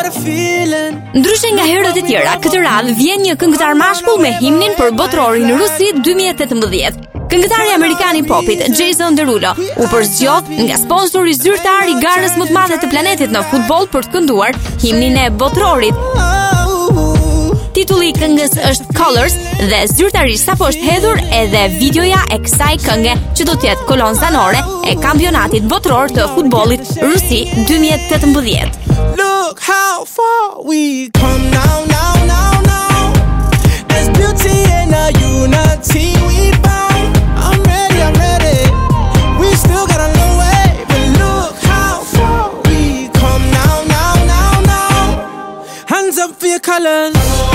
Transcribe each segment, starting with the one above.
Ndryshe nga herët e tjera, këtë radhë vjen një këngëtar mashkull me himnin për botrorin në Rusi 2018. Këngëtari amerikan I popit Jason Derulo u përzgjodh nga sponsori zyrtar I garës më të madhe të planetit në futboll për të kënduar himnin e botrorit. Titulli I këngës është Colors dhe zyrtarisht sapo është hedhur edhe videoja e kësaj kënge që do të jetë kolonë zanore e kampionatit botror të futbollit Rusi 2018. Look how far we come now, now, now, now. There's beauty in the unity we found. I'm ready. We still got a long way, but look how far we come now, now, now, now. Hands up for your colors.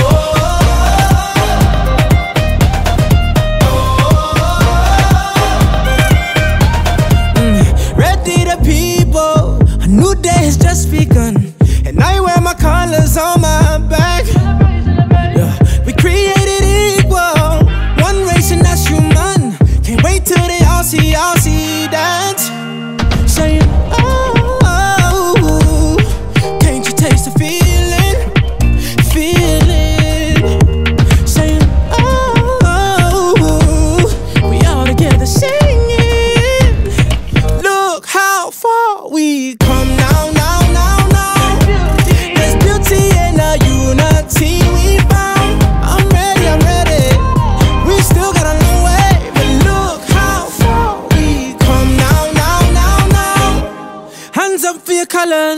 Ready the people, a new day has just begun. And I wear my colors on my back. Yeah. We created equal, one race and that's human. Can't wait till they all see that. Saying, oh, can't you taste the feeling? Saying, oh, we all together singing. Look how far we come now, now, now, now. There's beauty in the unity we found. I'm ready. We still got a long way, but look how far we come now, now, now, now. Hands up for your colors.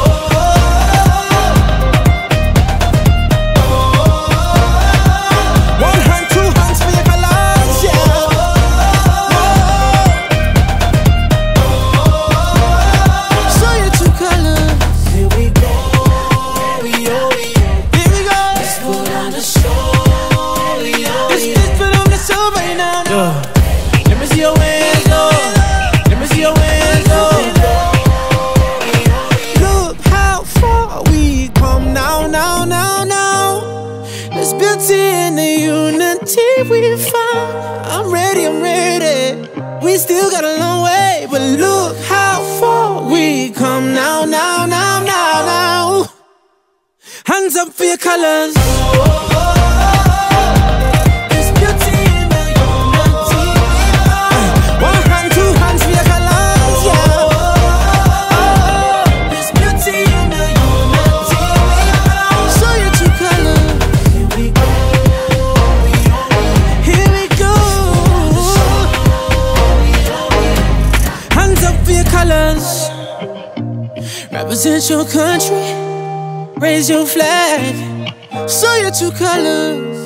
One hand, two hands for your colors, yeah. Show your true colors. Here we go. Let's put on the show. Let's put on the show right now. Let me see your hands, Let me see your hands, Look how far we come now, now, now, now. There's beauty in the unity we found. I'm ready. We still got a long way, but look how far we come now, now, now, now, now. Hands up for your colors. There's beauty in the unity. One hand, two hands for your colors, yeah. There's beauty in the unity. Show your true colors. Here we go. Hands up for your colors. Represent your country. Raise your flag. Show your true colors.